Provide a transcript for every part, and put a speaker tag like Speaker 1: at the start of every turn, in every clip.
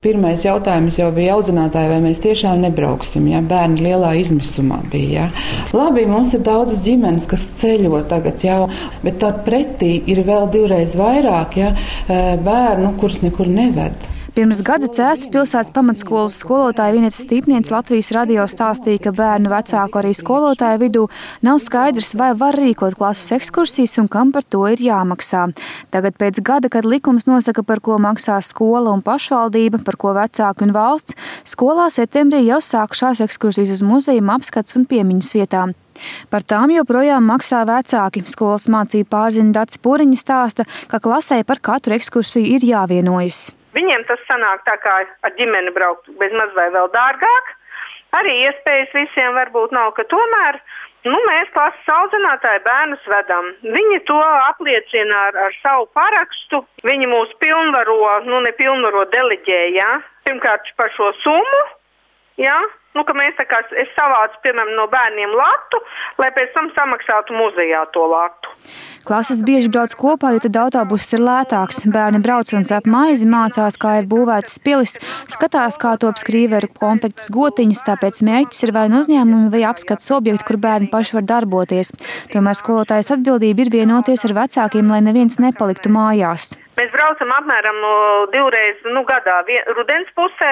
Speaker 1: Pirmais jautājums jau bija audzinātāji, vai mēs tiešām nebrauksim, ja bērni lielā izmisumā bija. Ja. Labi, mums ir daudzas ģimenes, kas ceļo tagad jau, bet tā pretī ir vēl 2 reizes vairāk bērnu, kurus nekur neved.
Speaker 2: Pirms gada Cēsu pilsētas pamatskolas skolotāja Vineta Stīpniece Latvijas radio stāstīja, ka bērnu vecāku arī skolotāju vidū nav skaidrs, vai var rīkot klases ekskursijas un kam par to ir jāmaksā. Tagad pēc gada, kad likums nosaka, par ko maksā skola un pašvaldība, par ko vecāki un valsts, skolā septembrī jau sākušās ekskursijas uz muzejiem, apskats un piemiņas vietām. Par tām joprojām maksā vecāki. Skolas mācību pārziņa Dace Pūriņa stāsta, ka klasē par katru ekskursiju ir jāvienojas.
Speaker 3: Viņiem tas sanāk tā kā ar ģimeni braukt bezmaz vai vēl dārgāk. Arī iespējas visiem varbūt nav, ka tomēr mēs klases audzinātāji bērnus vedam. Viņi to apliecina ar savu parakstu. Viņi mūs pilnvaro, deleģē, ja? Pirmkārt par šo summu, ja? Ka mēs es savācu, piemēram, no bērniem latu, lai pēc tam samaksātu muzejā to latu.
Speaker 2: Klases bieži brauc kopā, jo tad autobuss ir lētāks. Bērni brauc un cep maizi, mācās, kā ir būvētas pilis, skatās, kā top skrīveru konfektes gotiņas, tāpēc mērķis ir vai nu uzņēmumi vai apskates objekti, kur bērni paši var darboties. Tomēr skolotājas atbildība ir vienoties ar vecākiem, lai neviens nepaliktu mājās.
Speaker 3: Mēs braucam apmēram 2 reizes gadā, rudens pusē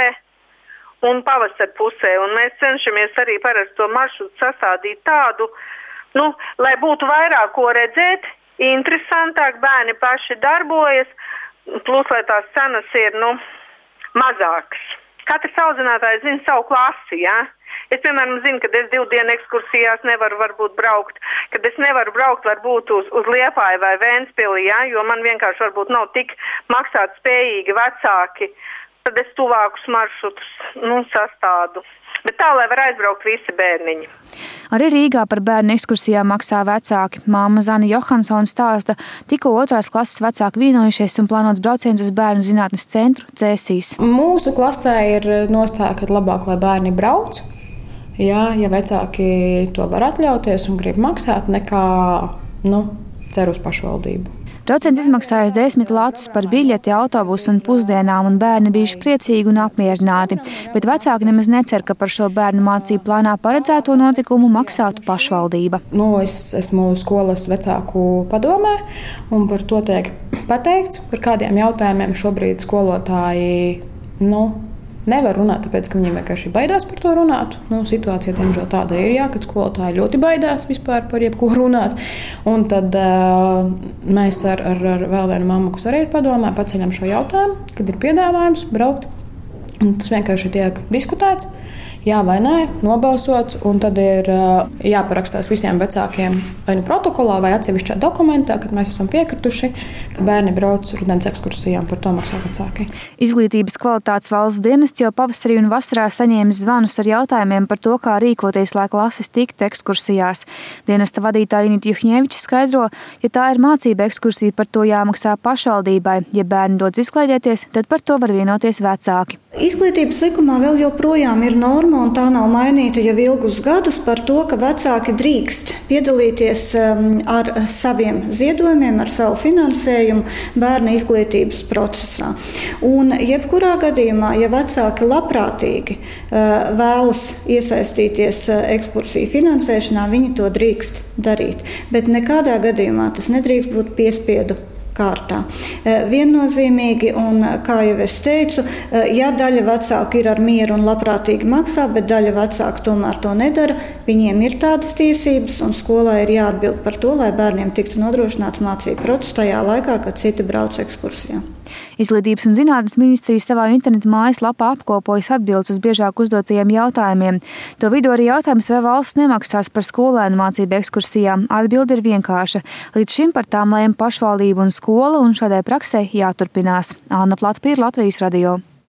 Speaker 3: un pavasara pusē, un mēs cenšamies arī parasti to maršrutu sastādīt tādu, lai būtu vairāk ko redzēt, interesantāk, bērni paši darbojas, plus, lai tās cenas ir, mazākas. Katrs audzinātājs zina savu klasi, ja? Es, piemēram, zinu, ka es 2 dienu ekskursijās nevaru varbūt braukt, kad es nevaru braukt varbūt uz Liepāju vai Ventspili, ja? Jo man vienkārši varbūt nav tik maksāt spējīgi vecāki. Tad es tuvākus maršrutus sastādu. Bet tā, lai var aizbraukt visi bērniņi.
Speaker 2: Arī Rīgā par bērnu ekskursijām maksā vecāki. Māma Zana Johansona stāsta, tikko 2. klases vecāki vienojušies un plānots brauciens uz bērnu zinātnes centru Cēsīs.
Speaker 4: Mūsu klasē ir nostāja, ka labāk, lai bērni brauc. Ja vecāki to var atļauties un grib maksāt, nekā cer uz pašvaldību.
Speaker 2: Brauciens izmaksājas 10 latus par biļeti, autobusu un pusdienām, un bērni bijuši priecīgi un apmierināti. Bet vecāki nemaz necer, ka par šo bērnu mācību plānā paredzēto notikumu maksātu pašvaldība.
Speaker 4: Es esmu skolas vecāku padomē, un par to tiek pateikts, par kādiem jautājumiem šobrīd skolotāji nevar runāt, tāpēc, ka viņiem vienkārši baidās par to runāt. Situācija, diemžēl, tāda ir, kad skolotāji ļoti baidās vispār par jebko runāt. Un tad mēs ar vēl vienu mammu, kas arī ir padomē, paceļam šo jautājumu, kad ir piedāvājums braukt. Un tas vienkārši tiek diskutēts, jā vai nē, nobalsots, un tad ir jāparakstās visiem vecākiem vai protokolā vai atsevišķā dokumentā, kad mēs esam piekrituši, ka bērni brauc rudens ekskursijām, par to maksā vecāki.
Speaker 2: Izglītības kvalitātes valsts dienests jau pavasarī un vasarā saņēmis zvanus ar jautājumiem par to, kā rīkoties, lai klases tiktu ekskursijās. Dienesta vadītāja Inita Juhņeviča skaidro, ja tā ir mācība ekskursija, par to jāmaksā pašvaldībai. Ja bērni dodas izklaidēties, tad par to var vienoties vecāki.
Speaker 5: Izglītības likumā vēl joprojām ir norma, un tā nav mainīta jau ilgus gadus, par to, ka vecāki drīkst piedalīties ar saviem ziedojumiem, ar savu finansējumu bērna izglītības procesā. Un jebkurā gadījumā, ja vecāki labprātīgi vēlas iesaistīties ekskursiju finansēšanā, viņi to drīkst darīt. Bet nekādā gadījumā tas nedrīkst būt piespiedu kārtā. Viennozīmīgi, un kā jau es teicu, ja daļa vecāku ir ar mieru un labprātīgi maksā, bet daļa vecāku tomēr to nedara, viņiem ir tādas tiesības, un skolai ir jāatbild par to, lai bērniem tiktu nodrošināts mācību process tajā laikā, kad citi brauc ekskursijā.
Speaker 2: Izglītības un zinātnes ministrija savā internetu mājaslapā apkopojas atbildes uz biežāk uzdotajiem jautājumiem. To vidū arī jautājums, vai valsts nemaksās par skolēnu mācību ekskursijām. Atbilde ir vienkārša. Līdz šim par tām lēma pašvaldība un skola, un šādai praksei jāturpinās. Anna Platpīra, Latvijas radio.